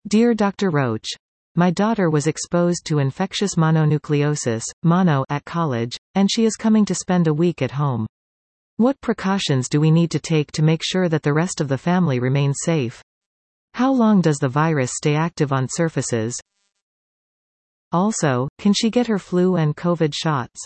Dear Dr. Roach, my daughter was exposed to infectious mononucleosis, mono, at college, and she is coming to spend a week at home. What precautions do we need to take to make sure that the rest of the family remains safe? How long does the virus stay active on surfaces? Also, can she get her flu and COVID shots?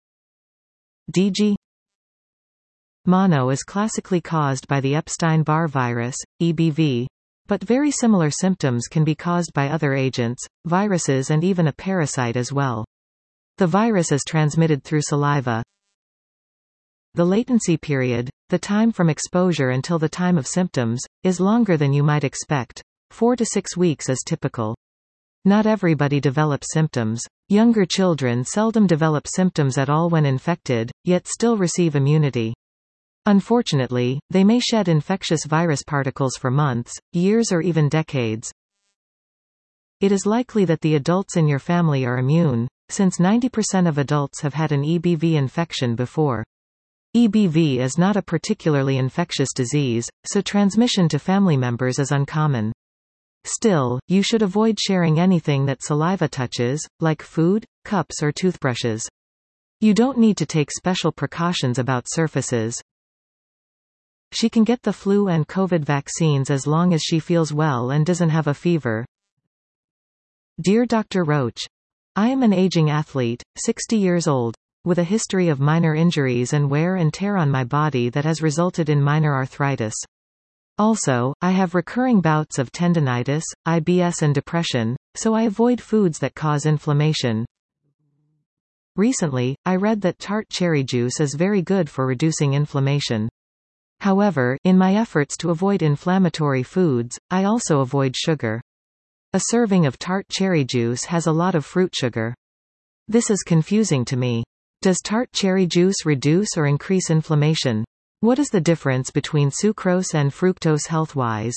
DG Mono is classically caused by the Epstein-Barr virus, EBV, but very similar symptoms can be caused by other agents, viruses and even a parasite as well. The virus is transmitted through saliva. The latency period, the time from exposure until the time of symptoms, is longer than you might expect. 4 to 6 weeks is typical. Not everybody develops symptoms. Younger children seldom develop symptoms at all when infected, yet still receive immunity. Unfortunately, they may shed infectious virus particles for months, years or even decades. It is likely that the adults in your family are immune, since 90% of adults have had an EBV infection before. EBV is not a particularly infectious disease, so transmission to family members is uncommon. Still, you should avoid sharing anything that saliva touches, like food, cups or toothbrushes. You don't need to take special precautions about surfaces. She can get the flu and COVID vaccines as long as she feels well and doesn't have a fever. Dear Dr. Roach, I am an aging athlete, 60 years old, with a history of minor injuries and wear and tear on my body that has resulted in minor arthritis. Also, I have recurring bouts of tendinitis, IBS and depression, so I avoid foods that cause inflammation. Recently, I read that tart cherry juice is very good for reducing inflammation. However, in my efforts to avoid inflammatory foods, I also avoid sugar. A serving of tart cherry juice has a lot of fruit sugar. This is confusing to me. Does tart cherry juice reduce or increase inflammation? What is the difference between sucrose and fructose health-wise?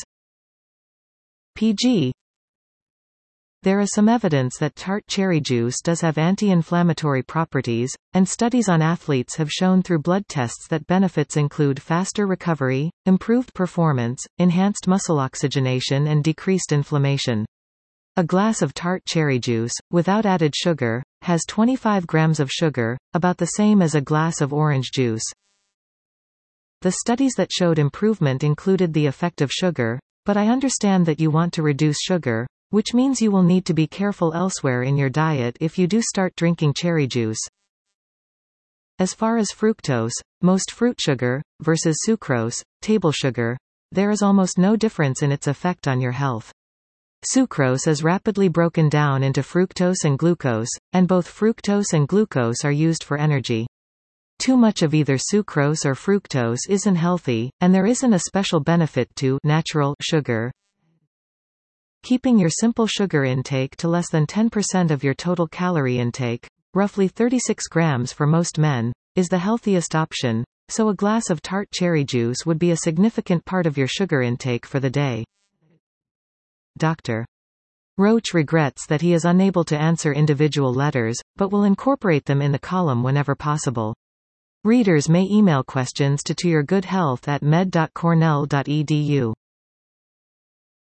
PG. There is some evidence that tart cherry juice does have anti-inflammatory properties, and studies on athletes have shown through blood tests that benefits include faster recovery, improved performance, enhanced muscle oxygenation and decreased inflammation. A glass of tart cherry juice, without added sugar, has 25 grams of sugar, about the same as a glass of orange juice. The studies that showed improvement included the effect of sugar, but I understand that you want to reduce sugar, which means you will need to be careful elsewhere in your diet if you do start drinking cherry juice. As far as fructose, most fruit sugar, versus sucrose, table sugar, there is almost no difference in its effect on your health. Sucrose is rapidly broken down into fructose and glucose, and both fructose and glucose are used for energy. Too much of either sucrose or fructose isn't healthy, and there isn't a special benefit to natural sugar. Keeping your simple sugar intake to less than 10% of your total calorie intake, roughly 36 grams for most men, is the healthiest option, so a glass of tart cherry juice would be a significant part of your sugar intake for the day. Dr. Roach regrets that he is unable to answer individual letters, but will incorporate them in the column whenever possible. Readers may email questions to yourgoodhealth@med.cornell.edu.